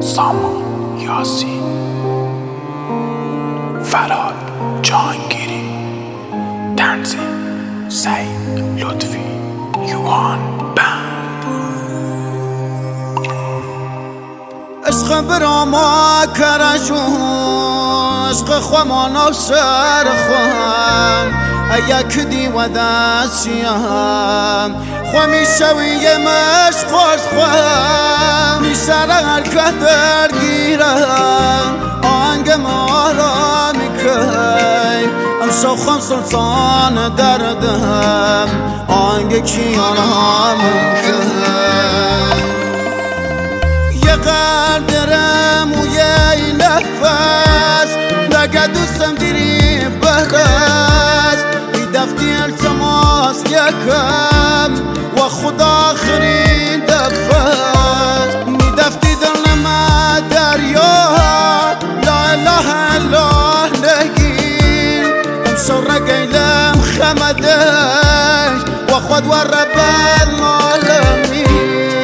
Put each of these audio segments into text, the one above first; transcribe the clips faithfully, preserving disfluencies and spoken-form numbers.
سامان یاسین، فراد جهانگیری، تنظیم سعید لطفی، یوهان بند. عشق براما کرجون، عشق خوامان سر خوام یک دیو دستیم خوامی شوی مشخوش خوام میسر حرکت درگیرم آنگ مارا میکی امشو خم سلطان دردم آنگ کیانم میکی یه قدرم و یه نفس لگه دوستم دیری برست دفتی التماس یکم و خدا آخرین دفت می دفتی دل ما دریا لا اله الا نگیر امشو رگیلم خمدش و خود و رب العالمین.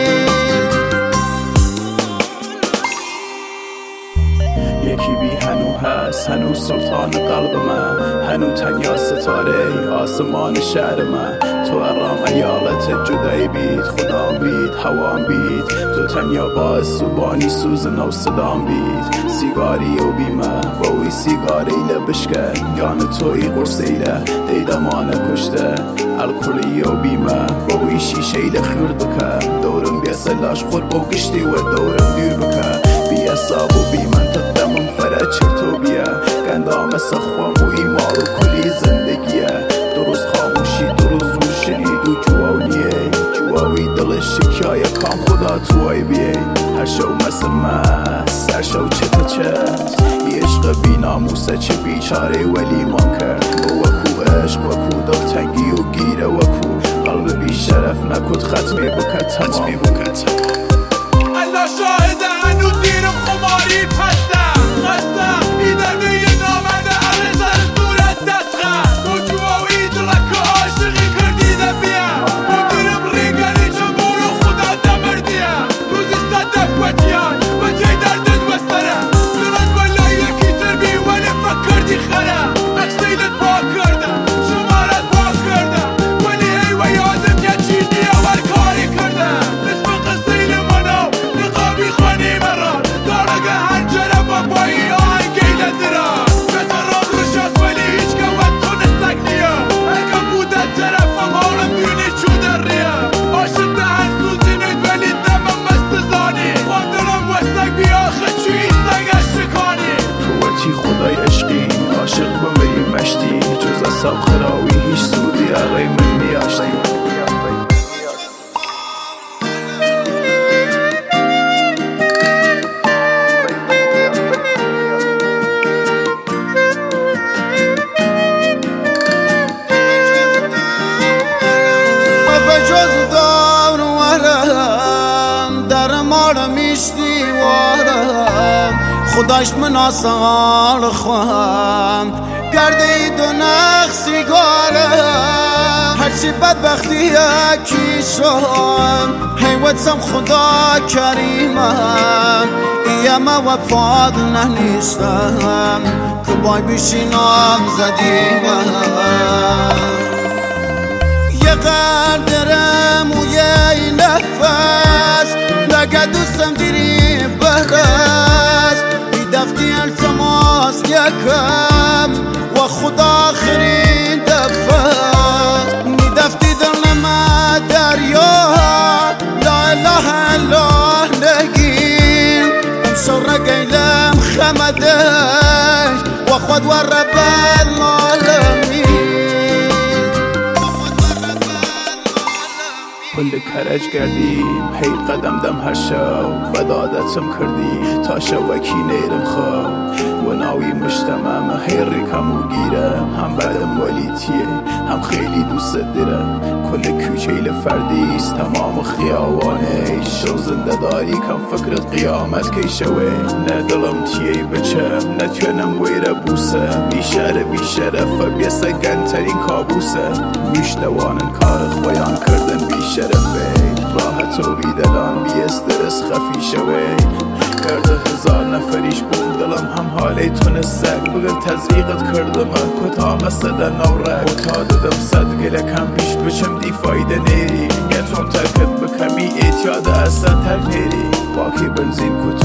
یکی بی هنو هست، هنو سلطان قلب من، هنو تنیا ستاره آسمان شهر من. تو ارام ایالت جدایی بید، خدا بید، هوام بید، تو تنیا باعث سوبانی سوز نو صدام بید. سیگاری و بیمه با اوی سیگاری لبشکن یان توی قرسیله دیدمانه کشته الکلی و بیمه با اوی شیشه لخیر بکن دورم بیسلاش خور با گشتی و دورم دیر بکن بی اصاب و بی منطق دمم فرد چرتو بیا گندام سخوام و ایمال و کلی زندگیه درست خاموشی درست روشنی دو جوانیه جواوی دل شکیای کام خدا توی بیه هر شو مثل مست هر شو چه تا چست یه عشق بی ناموسه چه بیچاره ولی ما کرد وکو عشق وکو دل تنگی و گیره وکو قلب بی شرف نکد ختمی بکت ختمی بکت الله شاهده هنو دیرم خماری پستم خستم ایدرده یه نامده عرض سر صورت دستخم تو جواوی دلک عاشقی کردی دفیم تو دیرم ریگنی چمون و خدا دمردیم روزی صدف وطیان و تی دردت وسترم دلت ولا یکی تربی ولی فکردی خرم اکسیلت پاک کردم شمارت پاک کردم ولی هی و یادم یه چینی اول کاری کردم اسم قصیل منو نقابی خانی مران دارگه هنجره با پایی آهنگیل دران بتران روشاست ولی هیچ که وقتو نستک نیا اگه بودت طرفم حالم بیونی چو در ریا عاشق دهن سوزی نید ولی دمم مستزانی خواندرم وستک بیا خچوی ایستگش شکانی تو وچی خدای عشقی عاشق بمری مشتی جز اصاب خراوی هیچ سودی عقی من نیاشتی خداش من آسال خواهم گرده ای دو نخ سیگارم هرچی بدبختی یکی شم حیوتم خدا کریمم ایم و فاضل نهنیستم که بای بیشینام زدیمم یه قدرم و یه نفس لگه دوستم دیری برست دفتی التماس یکم و خدا آخرین دفت می دفتی دل ما دریا لا اله الا نگیر امشو رگیلم خمدش و خود و رب العالمین. کل کرج کردیم هی قدم دم هر شو بدادتم کردی تا شوکی نیرم خو و ناوی مجتمعم هی ریکم و گیرم هم بدم ولی تیه هم خیلی دوست دارم کل کوچه فردیست تمام خیاوانه شو زنده داری کم فکرت قیامت کی شوه نه دلم تیه بچم نتونم ویره بوسم بیشره بیشرف بیسته گنترین کابوسه میشتوانن کار خویان کردن بیشرفه راحت و بیدلان بی استرس خفی شوه کرده هزار نفریش بوم دلم هم حالی تونستک بگم تزریقت کردم کتا مسده نورک کتا دادم صد گله کم پیش بچم دی فایده نیری نگتم ترکت بکمی ایتیاد اصلا تر نیری باکی بنزین کتا